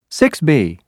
6B.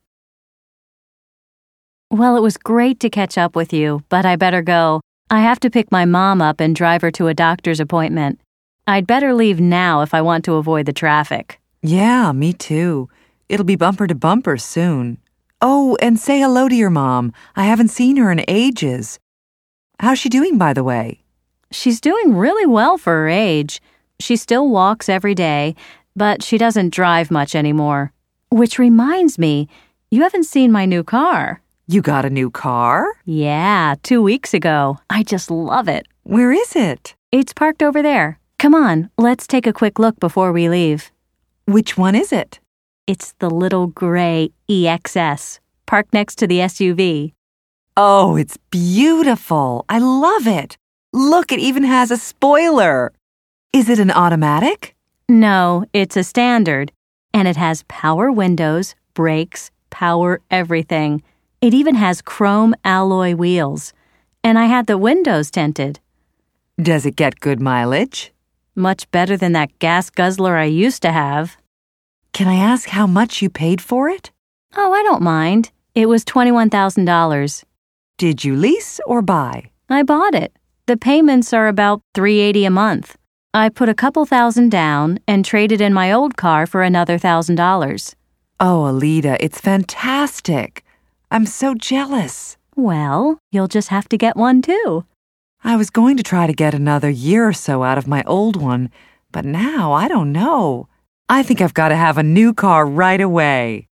Well, it was great to catch up with you, but I better go. I have to pick my mom up and drive her to a doctor's appointment. I'd better leave now if I want to avoid the traffic. Yeah, me too. It'll be bumper to bumper soon. Oh, and say hello to your mom. I haven't seen her in ages. How's she doing, by the way? She's doing really well for her age. She still walks every day, but she doesn't drive much anymore. Which reminds me, you haven't seen my new car. You got a new car? Yeah, 2 weeks ago. I just love it. Where is it? It's parked over there. Come on, let's take a quick look before we leave. Which one is it? It's the little gray EXS, parked next to the SUV. Oh, it's beautiful. I love it. Look, it even has a spoiler. Is it an automatic? No, it's a standard. And it has power windows, brakes, power everything. It even has chrome alloy wheels. And I had the windows tinted. Does it get good mileage? Much better than that gas guzzler I used to have. Can I ask how much you paid for it? Oh, I don't mind. It was $21,000. Did you lease or buy? I bought it. The payments are about $380 a month. I put a couple thousand down and traded in my old car for another $1,000. Oh, Alida, it's fantastic. I'm so jealous. Well, you'll just have to get one too. I was going to try to get another year or so out of my old one, but now I don't know. I think I've got to have a new car right away.